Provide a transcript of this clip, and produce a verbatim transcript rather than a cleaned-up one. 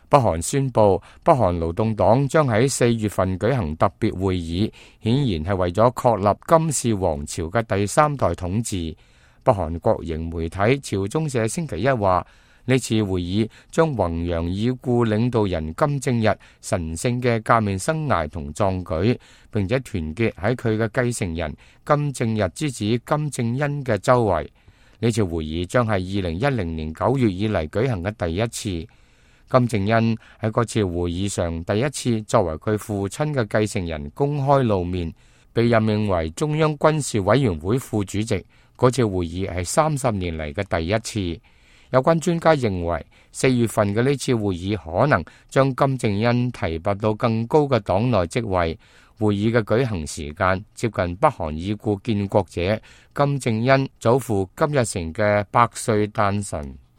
北韓宣布，北韓勞動黨將喺四月份舉行特別會議，顯然係為咗確立金氏王朝嘅第三代統治。北韓國營媒體朝中社星期一話，呢次會議將弘揚已故領導人金正日神聖嘅革命生涯同壯舉，並且團結喺佢嘅繼承人金正日之子金正恩嘅周圍。呢次會議將係二零一零年九月以嚟舉行嘅第一次。金正恩喺嗰次會議上第一次作為佢父親嘅繼承人公開露面，被任命為中央軍事委員會副主席。嗰次會議係三十年嚟嘅第一次。有關專家認為，四月份嘅呢次會議可能將金正恩提拔到更高嘅黨內職位。會議嘅舉行時間接近北韓已故建國者金正恩祖父金日成嘅百歲誕辰。